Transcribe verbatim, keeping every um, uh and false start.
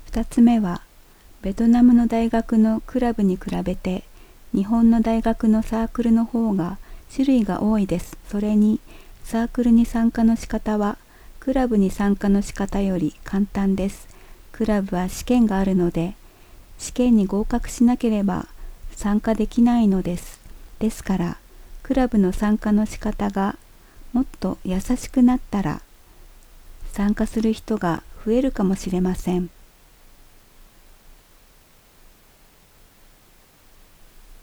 ふたつめは、ベトナムの大学のクラブに比べて、日本の大学のサークルの方が種類が多いです。それに、サークルに参加の仕方は、クラブに参加の仕方より簡単です。クラブは試験があるので、試験に合格しなければ参加できないのです。ですから、クラブの参加の仕方がもっと優しくなったら、参加する人が増えるかもしれません。